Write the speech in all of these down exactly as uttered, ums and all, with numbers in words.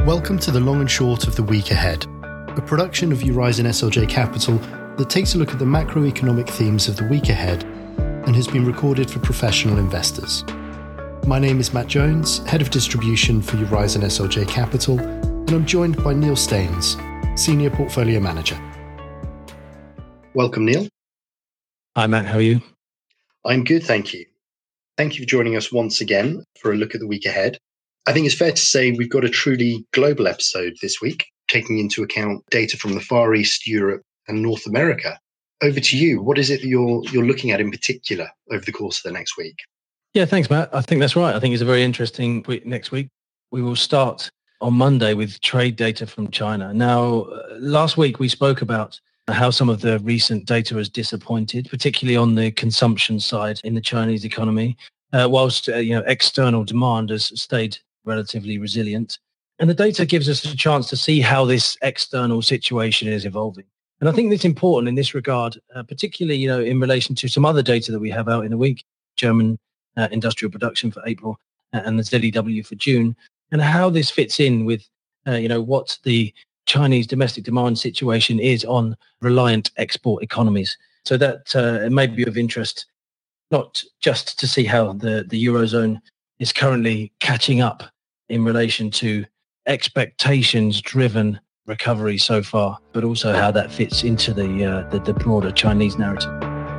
Welcome to the long and short of the week ahead, a production of Eurizon S L J Capital that takes a look at the macroeconomic themes of the week ahead and has been recorded for professional investors. My name is Matt Jones, Head of Distribution for Eurizon S L J Capital, and I'm joined by Neil Staines, Senior Portfolio Manager. Welcome, Neil. Hi, Matt. How are you? I'm good, thank you. Thank you for joining us once again for a look at the week ahead. I think it's fair to say we've got a truly global episode this week, taking into account data from the Far East, Europe, and North America. Over to you. What is it that you're you're looking at in particular over the course of the next week? Yeah, thanks, Matt. I think that's right. I think it's a very interesting week next week. We will start on Monday with trade data from China. Now, uh, last week we spoke about how some of the recent data has disappointed, particularly on the consumption side in the Chinese economy, uh, whilst uh, you know external demand has stayed relatively resilient. And the data gives us a chance to see how this external situation is evolving. And I think it's important in this regard, uh, particularly, you know, in relation to some other data that we have out in the week, German uh, industrial production for April uh, and the Z E W for June, and how this fits in with, uh, you know, what the Chinese domestic demand situation is on reliant export economies. So that uh, it may be of interest, not just to see how the, the Eurozone is currently catching up in relation to expectations-driven recovery so far, but also how that fits into the, uh, the the broader Chinese narrative.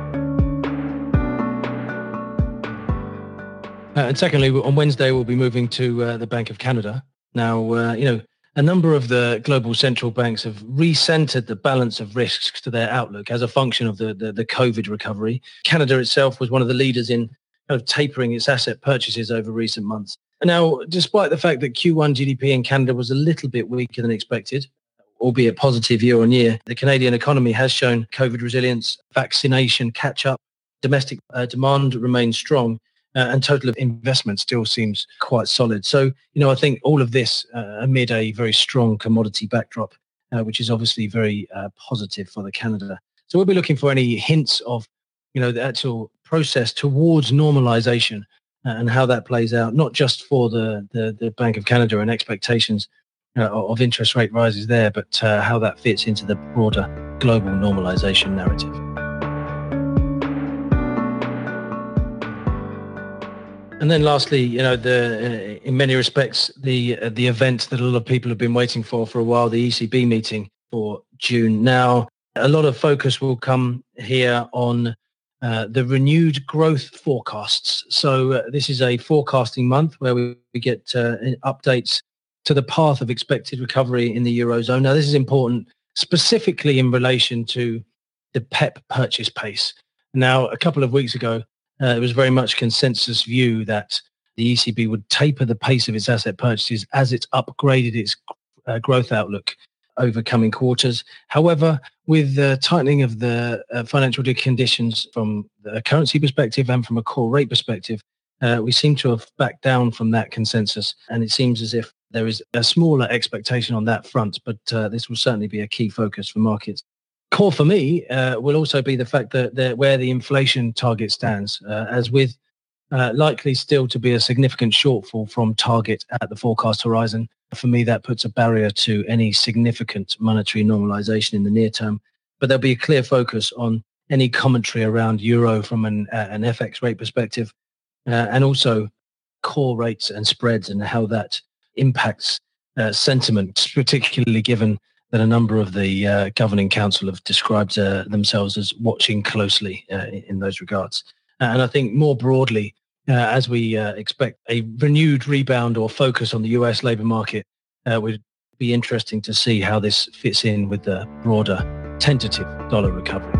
Uh, and secondly, on Wednesday, we'll be moving to uh, the Bank of Canada. Now, uh, you know, a number of the global central banks have recentered the balance of risks to their outlook as a function of the, the, the COVID recovery. Canada itself was one of the leaders in kind of tapering its asset purchases over recent months. And now, despite the fact that Q one G D P in Canada was a little bit weaker than expected, albeit positive year on year, the Canadian economy has shown COVID resilience, vaccination catch-up, domestic uh, demand remains strong, uh, and total of investment still seems quite solid. So, you know, I think all of this uh, amid a very strong commodity backdrop, uh, which is obviously very uh, positive for the Canada. So we'll be looking for any hints of, you know, the actual process towards normalization uh, and how that plays out, not just for the, the, the Bank of Canada and expectations uh, of interest rate rises there, but uh, how that fits into the broader global normalization narrative. And then lastly, you know, the uh, in many respects, the uh, the event that a lot of people have been waiting for for a while, the E C B meeting for June. Now, a lot of focus will come here on uh, the renewed growth forecasts. So uh, this is a forecasting month where we, we get uh, updates to the path of expected recovery in the Eurozone. Now, this is important specifically in relation to the P E P purchase pace. Now, a couple of weeks ago, Uh, it was very much consensus view that the E C B would taper the pace of its asset purchases as it's upgraded its uh, growth outlook over coming quarters. However, with the tightening of the uh, financial conditions from the currency perspective and from a core rate perspective, uh, we seem to have backed down from that consensus. And it seems as if there is a smaller expectation on that front, but uh, this will certainly be a key focus for markets. Core for me uh, will also be the fact that, that where the inflation target stands, uh, as with uh, likely still to be a significant shortfall from target at the forecast horizon. For me, that puts a barrier to any significant monetary normalization in the near term. But there'll be a clear focus on any commentary around euro from an, uh, an F X rate perspective, uh, and also core rates and spreads and how that impacts uh, sentiment, particularly given that a number of the uh, governing council have described uh, themselves as watching closely uh, in those regards. And I think more broadly, uh, as we uh, expect a renewed rebound or focus on the U S labour market, uh, would be interesting to see how this fits in with the broader tentative dollar recovery.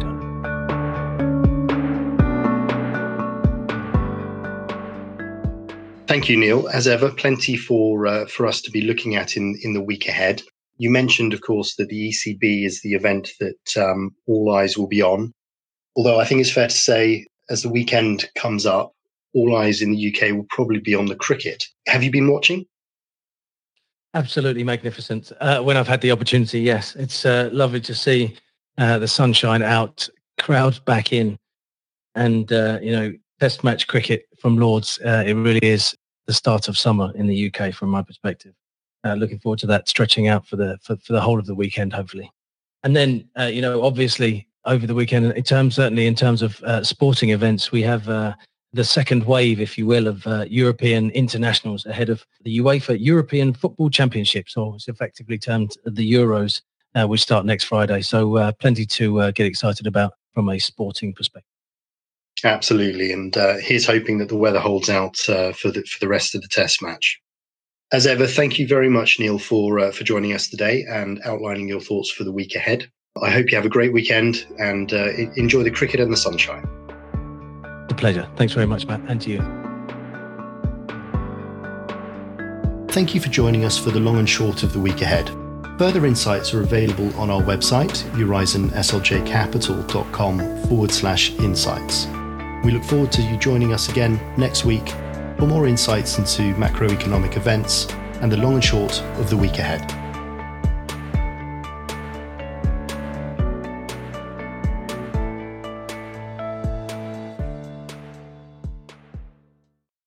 Thank you, Neil. As ever, plenty for uh, for us to be looking at in, in the week ahead. You mentioned, of course, that the E C B is the event that um, all eyes will be on. Although I think it's fair to say, as the weekend comes up, all eyes in the U K will probably be on the cricket. Have you been watching? Absolutely magnificent. Uh, when I've had the opportunity, yes. It's uh, lovely to see uh, the sunshine out, crowds back in. And, uh, you know, test match cricket from Lord's, uh, it really is the start of summer in the U K from my perspective. uh, looking forward to that stretching out for the for, for the whole of the weekend, hopefully. And then, uh, you know, obviously over the weekend, in terms certainly in terms of uh, sporting events, we have uh, the second wave, if you will, of uh, European internationals ahead of the UEFA European Football Championships, or it's effectively termed the Euros, uh, which start next Friday. So uh, plenty to uh, get excited about from a sporting perspective. Absolutely, and uh, here's hoping that the weather holds out uh, for the for the rest of the Test match. As ever, thank you very much, Neil, for uh, for joining us today and outlining your thoughts for the week ahead. I hope you have a great weekend and uh, enjoy the cricket and the sunshine. A pleasure. Thanks very much, Matt, and to you. Thank you for joining us for the long and short of the week ahead. Further insights are available on our website, horizon s l j capital dot com forward slash insights. We look forward to you joining us again next week for more insights into macroeconomic events and the long and short of the week ahead.